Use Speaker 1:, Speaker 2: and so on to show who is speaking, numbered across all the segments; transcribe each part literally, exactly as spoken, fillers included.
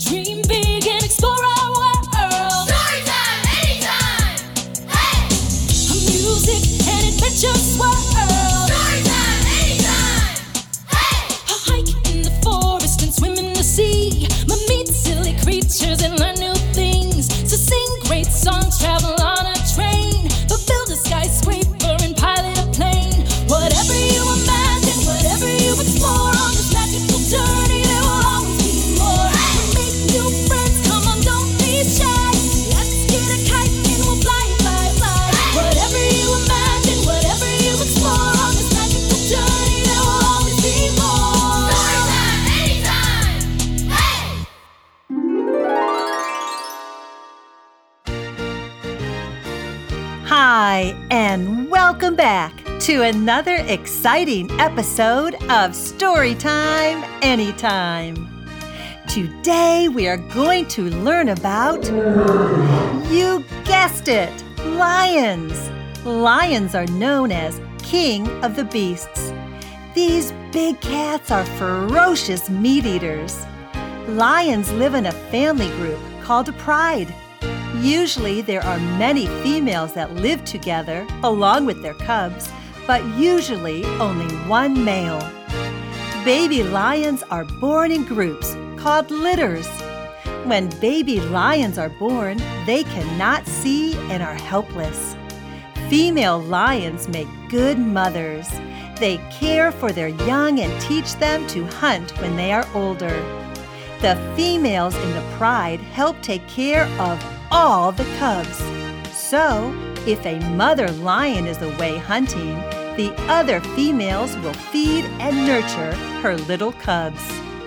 Speaker 1: Dream big and explore our world.
Speaker 2: Storytime, anytime! Hey!
Speaker 1: Music and adventure swirl.
Speaker 2: Storytime, anytime! Hey!
Speaker 1: A hike in the forest and swim in the sea. Meet silly creatures and learn new things. So sing great songs, travel on a train, but build a skyscraper and pilot a plane. Whatever you imagine, whatever you explore on this magical journey, there will always be more. Make new friends, come on, don't be shy. Let's get a kite and we'll fly, fly, fly. Whatever you imagine, whatever you explore on this magical journey, there will always be more.
Speaker 2: Storytime, anytime! Hey!
Speaker 3: Hi, and welcome back to another exciting episode of Storytime Anytime. Today we are going to learn about, you guessed it, lions. Lions are known as king of the beasts. These big cats are ferocious meat eaters. Lions live in a family group called a pride. Usually there are many females that live together along with their cubs, but usually only one male. Baby lions are born in groups called litters. When baby lions are born, they cannot see and are helpless. Female lions make good mothers. They care for their young and teach them to hunt when they are older. The females in the pride help take care of all the cubs. So, if a mother lion is away hunting, the other females will feed and nurture her little cubs.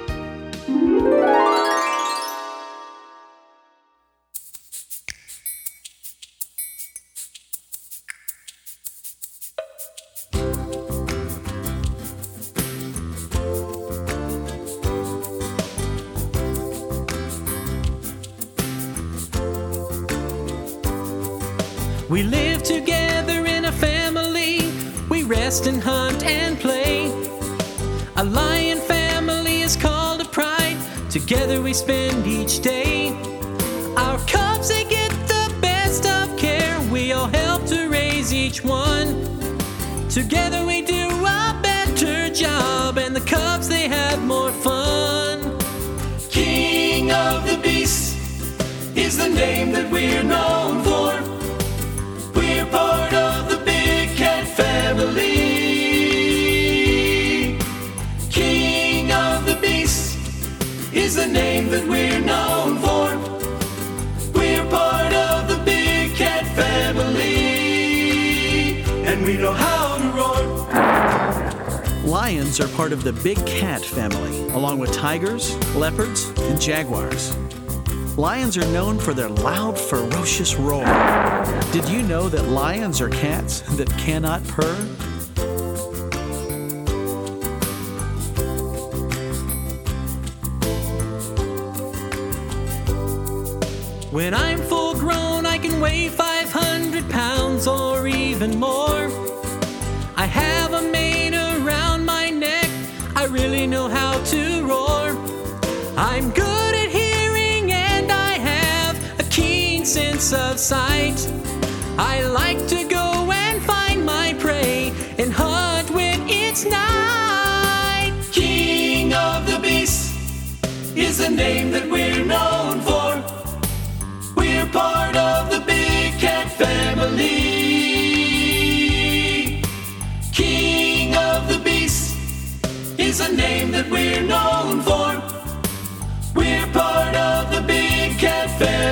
Speaker 4: We live together in a family. We rest and hunt and play. A lion family is called a pride. Together we spend each day. Our cubs, they get the best of care. We all help to raise each one. Together we do a better job, and the cubs, they have more fun. King of the beasts is the name that we're known for. We're part of the big cat family. King of the beasts is the name that we're known for. We're part of the big cat family, and we know how to roar.
Speaker 5: Lions are part of the big cat family, along with tigers, leopards, and jaguars. Lions are known for their loud, ferocious roar. Did you know that lions are cats that cannot purr?
Speaker 4: When I'm full grown, I can weigh five hundred pounds or even more. I have a mane around my neck. I really know how to roar. I'm good at hearing and I have a keen sense of sight. I like to go and find my prey and hunt when it's night. King of the beasts is the name that we're known for. We're part of the big cat family. King of the beasts is a name that we're known for. We're part of the big cat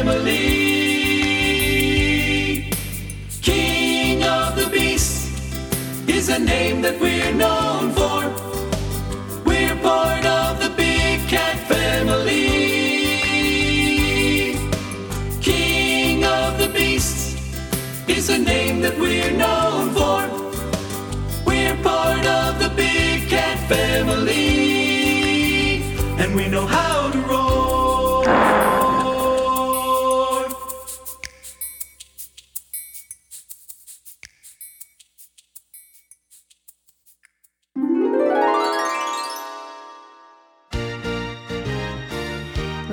Speaker 4: family. King of the beasts is a name that we're known for. We're part of the big cat family. King of the beasts is a name that we're known for. We're part of the big cat family, and we know how to roar.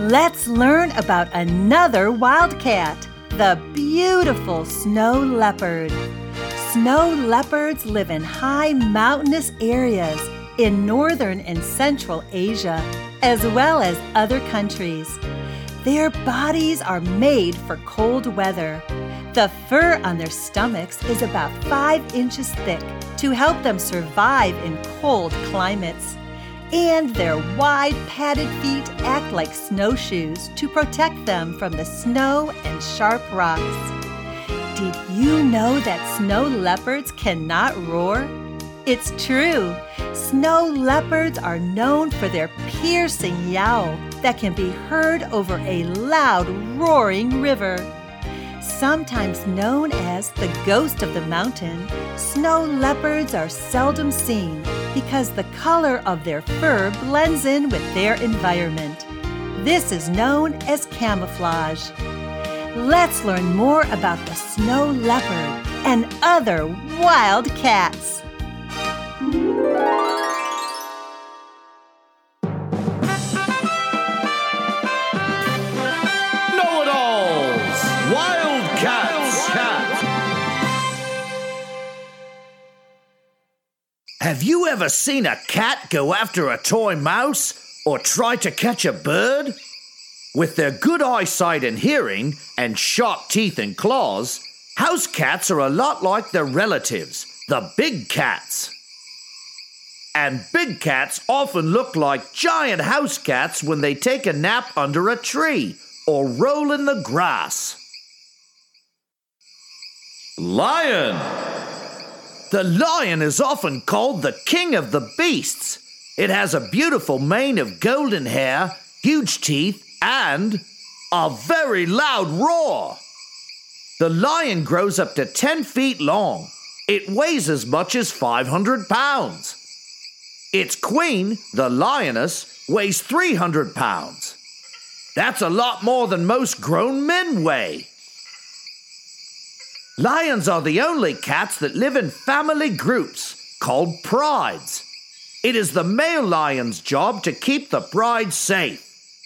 Speaker 3: Let's learn about another wildcat, the beautiful snow leopard. Snow leopards live in high mountainous areas in northern and central Asia, as well as other countries. Their bodies are made for cold weather. The fur on their stomachs is about five inches thick to help them survive in cold climates. And their wide padded feet act like snowshoes to protect them from the snow and sharp rocks. Did you know that snow leopards cannot roar? It's true. Snow leopards are known for their piercing yowl that can be heard over a loud, roaring river. Sometimes known as the ghost of the mountain, snow leopards are seldom seen because the color of their fur blends in with their environment. This is known as camouflage. Let's learn more about the snow leopard and other wild cats.
Speaker 6: Know-it-alls! Wild cats! Have you ever seen a cat go after a toy mouse or try to catch a bird? With their good eyesight and hearing and sharp teeth and claws, house cats are a lot like their relatives, the big cats. And big cats often look like giant house cats when they take a nap under a tree or roll in the grass. Lion. The lion is often called the king of the beasts. It has a beautiful mane of golden hair, huge teeth, and a very loud roar. The lion grows up to ten feet long. It weighs as much as five hundred pounds. Its queen, the lioness, weighs three hundred pounds. That's a lot more than most grown men weigh. Lions are the only cats that live in family groups called prides. It is the male lion's job to keep the pride safe.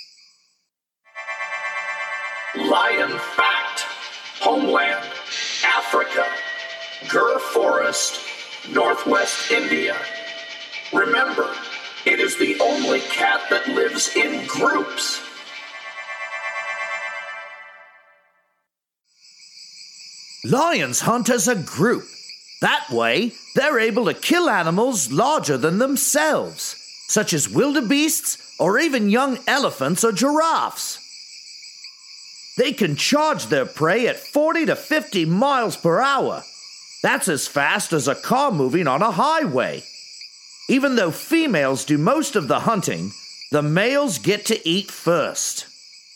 Speaker 7: Lion fact: homeland, Africa, Gir Forest, Northwest India. Remember, it is the only cat that lives in groups.
Speaker 6: Lions hunt as a group. That way, they're able to kill animals larger than themselves, such as wildebeests or even young elephants or giraffes. They can charge their prey at forty to fifty miles per hour. That's as fast as a car moving on a highway. Even though females do most of the hunting, the males get to eat first.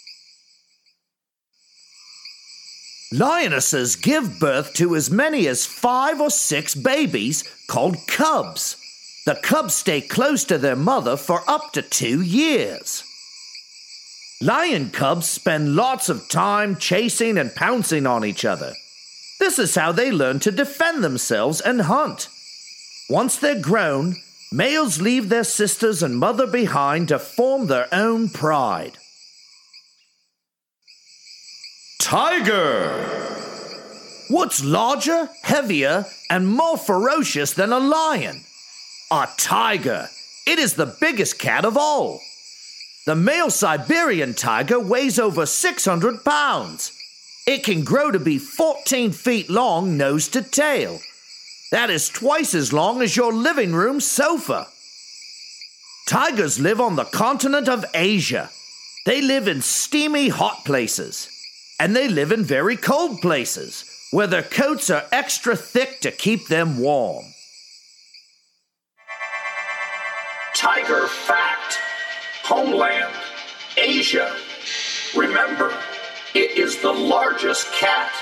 Speaker 6: Lionesses give birth to as many as five or six babies called cubs. The cubs stay close to their mother for up to two years. Lion cubs spend lots of time chasing and pouncing on each other. This is how they learn to defend themselves and hunt. Once they're grown, males leave their sisters and mother behind to form their own pride. Tiger. What's larger, heavier, and more ferocious than a lion? A tiger. It is the biggest cat of all. The male Siberian tiger weighs over six hundred pounds. It can grow to be fourteen feet long nose to tail. That is twice as long as your living room sofa. Tigers live on the continent of Asia. They live in steamy hot places. And they live in very cold places, where their coats are extra thick to keep them warm.
Speaker 7: Tiger fact: homeland, Asia. Remember, it is the largest cat.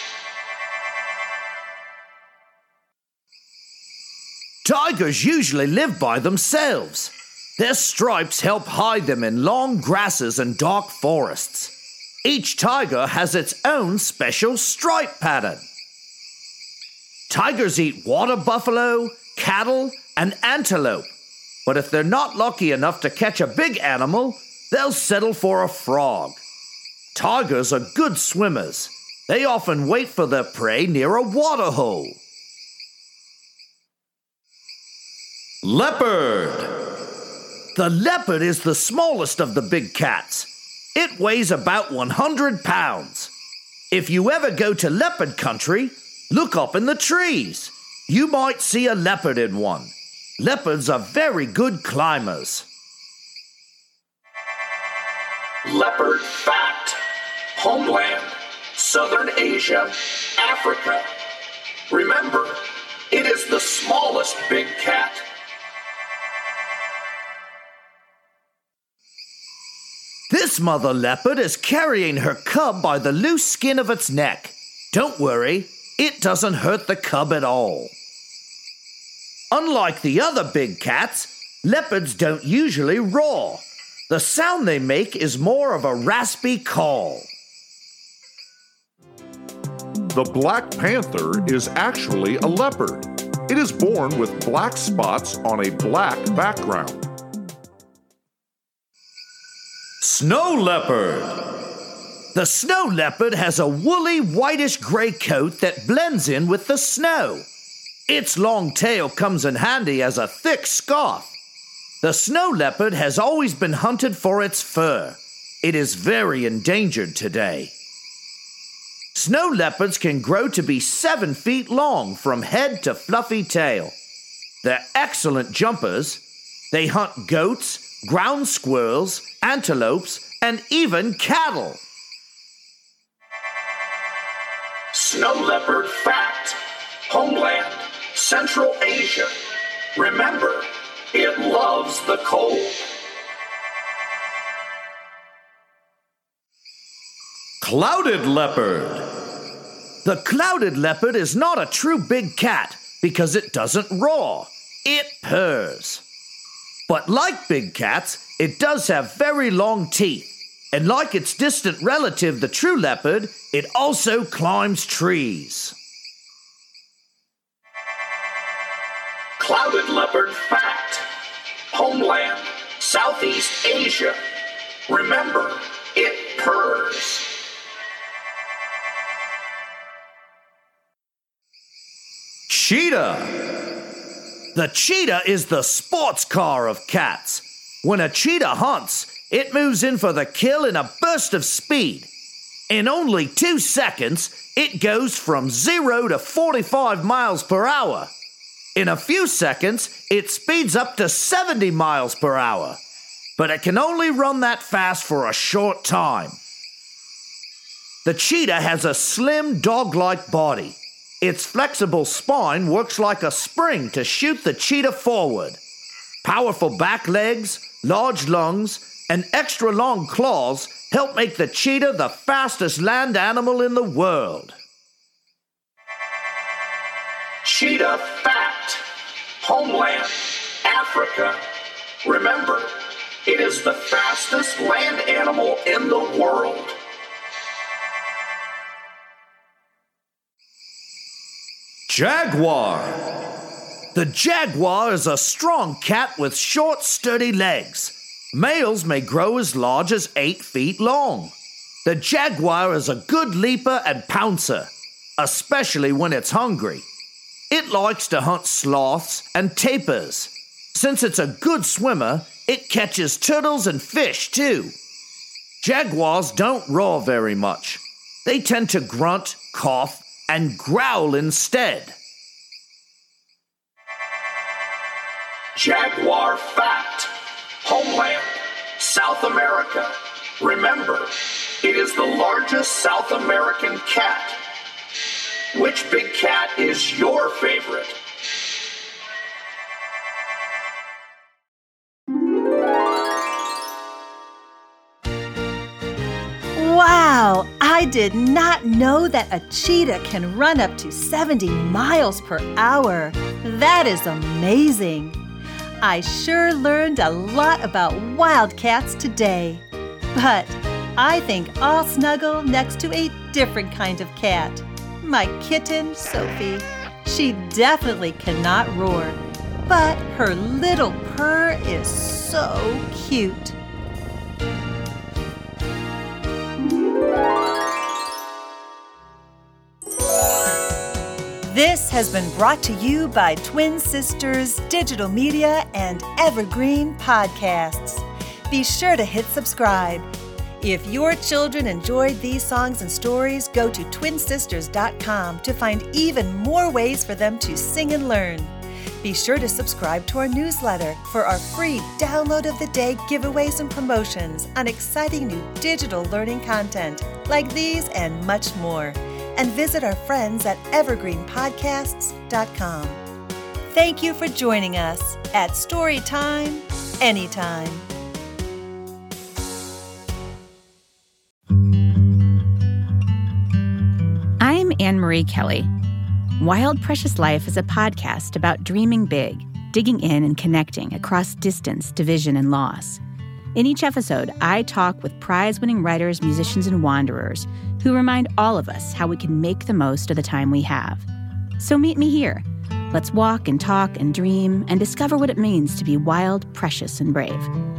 Speaker 6: Tigers usually live by themselves. Their stripes help hide them in long grasses and dark forests. Each tiger has its own special stripe pattern. Tigers eat water buffalo, cattle, and antelope. But if they're not lucky enough to catch a big animal, they'll settle for a frog. Tigers are good swimmers. They often wait for their prey near a water hole. Leopard. The leopard is the smallest of the big cats. It weighs about one hundred pounds. If you ever go to leopard country, look up in the trees. You might see a leopard in one. Leopards are very good climbers.
Speaker 7: Leopard fact. Homeland, Southern Asia, Africa. Remember, it is the smallest big cat.
Speaker 6: This mother leopard is carrying her cub by the loose skin of its neck. Don't worry, it doesn't hurt the cub at all. Unlike the other big cats, leopards don't usually roar. The sound they make is more of a raspy call.
Speaker 8: The black panther is actually a leopard. It is born with black spots on a black background.
Speaker 6: Snow leopard. The snow leopard has a woolly whitish-gray coat that blends in with the snow. Its long tail comes in handy as a thick scarf. The snow leopard has always been hunted for its fur. It is very endangered today. Snow leopards can grow to be seven feet long from head to fluffy tail. They're excellent jumpers. They hunt goats, ground squirrels, antelopes, and even cattle.
Speaker 7: Snow leopard fact. Homeland, Central Asia. Remember, it loves the cold.
Speaker 6: Clouded leopard. The clouded leopard is not a true big cat because it doesn't roar. It purrs. But like big cats, it does have very long teeth. And like its distant relative, the true leopard, it also climbs trees.
Speaker 7: Clouded leopard fact. Homeland, Southeast Asia. Remember, it purrs.
Speaker 6: Cheetah. The cheetah is the sports car of cats. When a cheetah hunts, it moves in for the kill in a burst of speed. In only two seconds, it goes from zero to forty-five miles per hour. In a few seconds, it speeds up to seventy miles per hour. But it can only run that fast for a short time. The cheetah has a slim, dog-like body. Its flexible spine works like a spring to shoot the cheetah forward. Powerful back legs, large lungs, and extra long claws help make the cheetah the fastest land animal in the world.
Speaker 7: Cheetah fact. Homeland, Africa. Remember, it is the fastest land animal in the world.
Speaker 6: Jaguar. The jaguar is a strong cat with short, sturdy legs. Males may grow as large as eight feet long. The jaguar is a good leaper and pouncer, especially when it's hungry. It likes to hunt sloths and tapirs. Since it's a good swimmer, it catches turtles and fish too. Jaguars don't roar very much. They tend to grunt, cough, and growl instead.
Speaker 7: Jaguar fact. Homeland, South America. Remember, it is the largest South American cat. Which big cat is your favorite?
Speaker 3: Wow! I did not know that a cheetah can run up to seventy miles per hour. That is amazing. I sure learned a lot about wildcats today. But I think I'll snuggle next to a different kind of cat. My kitten, Sophie. She definitely cannot roar, but her little purr is so cute. This has been brought to you by Twin Sisters Digital Media and Evergreen Podcasts. Be sure to hit subscribe. If your children enjoyed these songs and stories, go to twin sisters dot com to find even more ways for them to sing and learn. Be sure to subscribe to our newsletter for our free download of the day giveaways and promotions on exciting new digital learning content like these and much more. And visit our friends at evergreen podcasts dot com. Thank you for joining us at Storytime Anytime.
Speaker 9: I'm Anne-Marie Kelly. Wild Precious Life is a podcast about dreaming big, digging in and connecting across distance, division, and loss. In each episode, I talk with prize-winning writers, musicians, and wanderers who remind all of us how we can make the most of the time we have. So meet me here. Let's walk and talk and dream and discover what it means to be wild, precious, and brave.